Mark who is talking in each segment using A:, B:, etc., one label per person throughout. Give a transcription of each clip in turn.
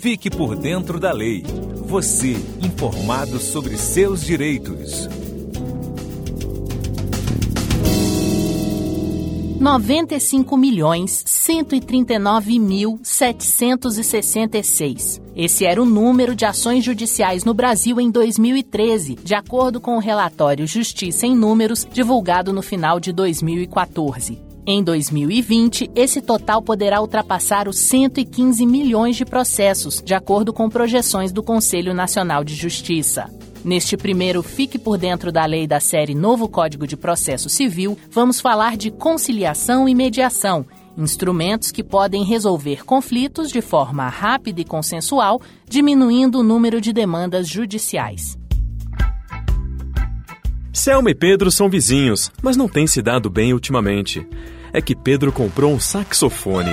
A: Fique por dentro da lei. Você, informado sobre seus direitos.
B: 95.139.766. Esse era o número de ações judiciais no Brasil em 2013, de acordo com o relatório Justiça em Números, divulgado no final de 2014. Em 2020, esse total poderá ultrapassar os 115 milhões de processos, de acordo com projeções do Conselho Nacional de Justiça. Neste primeiro Fique por Dentro da Lei da série Novo Código de Processo Civil, vamos falar de conciliação e mediação, instrumentos que podem resolver conflitos de forma rápida e consensual, diminuindo o número de demandas judiciais.
C: Selma e Pedro são vizinhos, mas não têm se dado bem ultimamente. É que Pedro comprou um saxofone.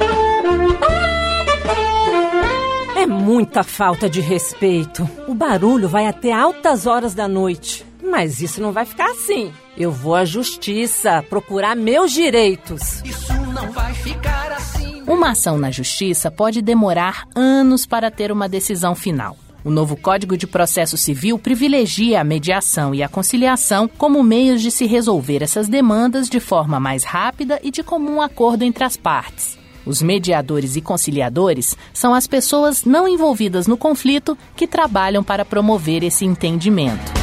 D: É muita falta de respeito. O barulho vai até altas horas da noite. Mas isso não vai ficar assim. Eu vou à justiça procurar meus direitos.
B: Isso não vai ficar assim. Uma ação na justiça pode demorar anos para ter uma decisão final. O novo Código de Processo Civil privilegia a mediação e a conciliação como meios de se resolver essas demandas de forma mais rápida e de comum acordo entre as partes. Os mediadores e conciliadores são as pessoas não envolvidas no conflito que trabalham para promover esse entendimento.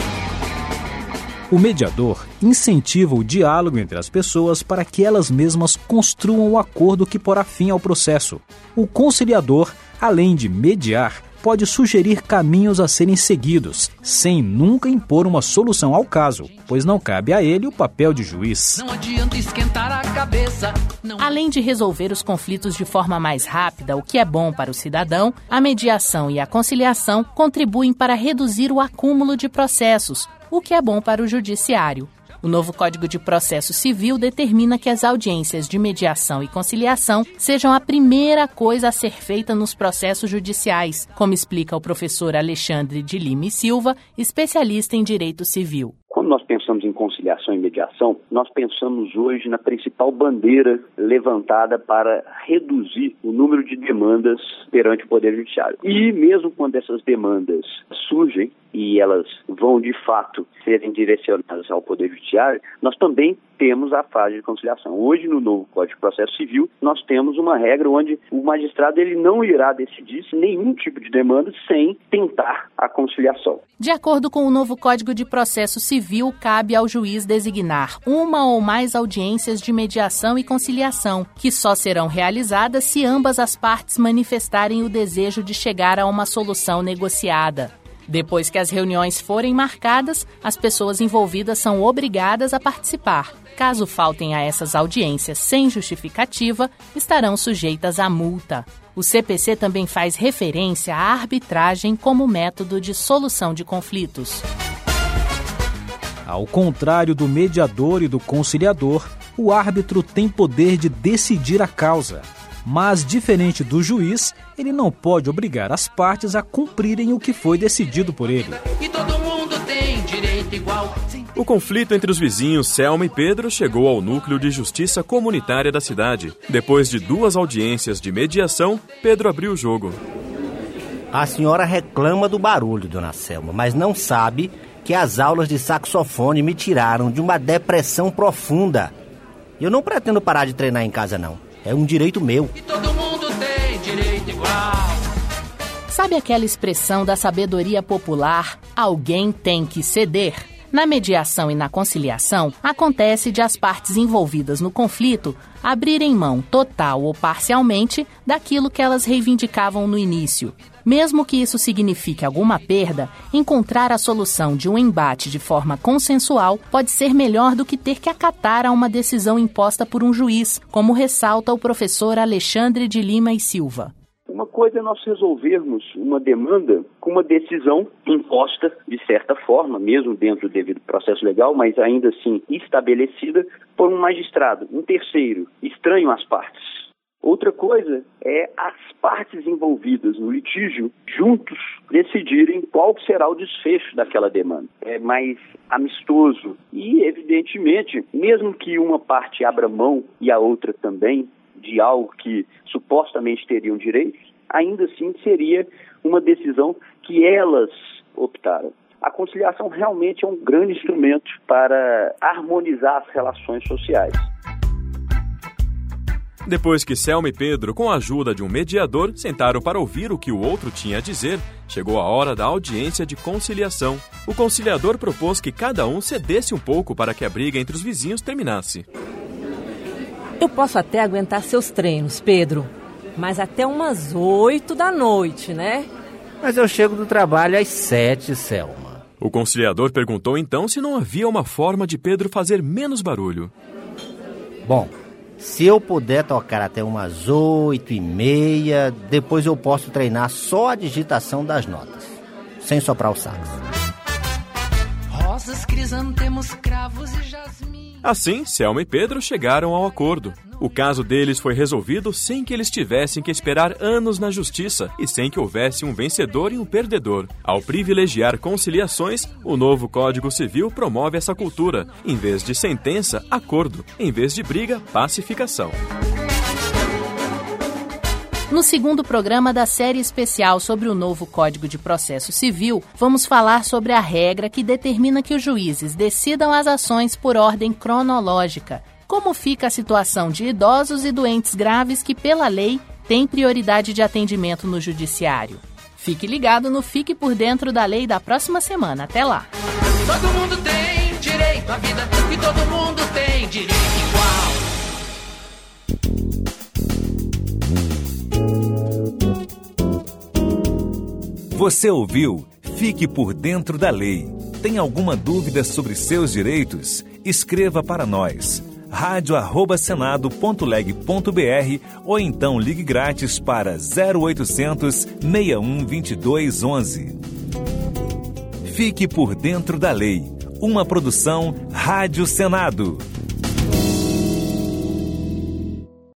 E: O mediador incentiva o diálogo entre as pessoas para que elas mesmas construam o acordo que porá fim ao processo. O conciliador, além de mediar, pode sugerir caminhos a serem seguidos, sem nunca impor uma solução ao caso, pois não cabe a ele o papel de juiz.
B: Não adianta esquentar a cabeça. Além de resolver os conflitos de forma mais rápida, o que é bom para o cidadão, a mediação e a conciliação contribuem para reduzir o acúmulo de processos, o que é bom para o judiciário. O novo Código de Processo Civil determina que as audiências de mediação e conciliação sejam a primeira coisa a ser feita nos processos judiciais, como explica o professor Alexandre de Lima e Silva, especialista em direito civil.
F: Quando nós pensamos em conciliação e mediação, nós pensamos hoje na principal bandeira levantada para reduzir o número de demandas perante o Poder Judiciário. E mesmo quando essas demandas surgem e elas vão de fato serem direcionadas ao Poder Judiciário, nós também temos a fase de conciliação. Hoje, no novo Código de Processo Civil, nós temos uma regra onde o magistrado ele não irá decidir nenhum tipo de demanda sem tentar a conciliação.
B: De acordo com o novo Código de Processo Civil, cabe ao juiz designar uma ou mais audiências de mediação e conciliação, que só serão realizadas se ambas as partes manifestarem o desejo de chegar a uma solução negociada. Depois que as reuniões forem marcadas, as pessoas envolvidas são obrigadas a participar. Caso faltem a essas audiências sem justificativa, estarão sujeitas a multa. O CPC também faz referência à arbitragem como método de solução de conflitos.
E: Ao contrário do mediador e do conciliador, o árbitro tem poder de decidir a causa. Mas, diferente do juiz, ele não pode obrigar as partes a cumprirem o que foi decidido por ele.
B: E todo mundo tem direito igual.
C: O conflito entre os vizinhos Selma e Pedro chegou ao núcleo de justiça comunitária da cidade. Depois de 2 audiências de mediação, Pedro abriu o jogo.
G: A senhora reclama do barulho, dona Selma, mas não sabe que as aulas de saxofone me tiraram de uma depressão profunda. Eu não pretendo parar de treinar em casa, não. É um direito meu.
B: E todo mundo tem direito igual. Sabe aquela expressão da sabedoria popular, alguém tem que ceder? Na mediação e na conciliação, acontece de as partes envolvidas no conflito abrirem mão total ou parcialmente daquilo que elas reivindicavam no início. Mesmo que isso signifique alguma perda, encontrar a solução de um embate de forma consensual pode ser melhor do que ter que acatar a uma decisão imposta por um juiz, como ressalta o professor Alexandre de Lima e Silva.
F: Uma coisa é nós resolvermos uma demanda com uma decisão imposta de certa forma, mesmo dentro do devido processo legal, mas ainda assim estabelecida por um magistrado, um terceiro, estranho às partes. Outra coisa é as partes envolvidas no litígio juntos decidirem qual será o desfecho daquela demanda. É mais amistoso e, evidentemente, mesmo que uma parte abra mão e a outra também de algo que supostamente teriam direitos, ainda assim seria uma decisão que elas optaram. A conciliação realmente é um grande instrumento para harmonizar as relações sociais.
C: Depois que Selma e Pedro, com a ajuda de um mediador, sentaram para ouvir o que o outro tinha a dizer, chegou a hora da audiência de conciliação. O conciliador propôs que cada um cedesse um pouco para que a briga entre os vizinhos terminasse.
D: Eu posso até aguentar seus treinos, Pedro, mas até umas 8 da noite, né?
G: Mas eu chego do trabalho às 7, Selma.
C: O conciliador perguntou então se não havia uma forma de Pedro fazer menos barulho.
G: Bom, se eu puder tocar até umas 8h30, depois eu posso treinar só a digitação das notas, sem soprar o sax.
H: Rosas, crisantemos, cravos e jasmim.
C: Assim, Selma e Pedro chegaram ao acordo. O caso deles foi resolvido sem que eles tivessem que esperar anos na justiça e sem que houvesse um vencedor e um perdedor. Ao privilegiar conciliações, o novo Código Civil promove essa cultura. Em vez de sentença, acordo. Em vez de briga, pacificação.
B: No segundo programa da série especial sobre o novo Código de Processo Civil, vamos falar sobre a regra que determina que os juízes decidam as ações por ordem cronológica. Como fica a situação de idosos e doentes graves que, pela lei, têm prioridade de atendimento no judiciário? Fique ligado no Fique por Dentro da Lei da próxima semana. Até lá!
H: Todo mundo tem direito à vida e todo mundo tem direito igual.
A: Você ouviu Fique por Dentro da Lei. Tem alguma dúvida sobre seus direitos? Escreva para nós. radio@senado.leg.br ou então ligue grátis para 0800 61 22 11. Fique por Dentro da Lei. Uma produção Rádio Senado.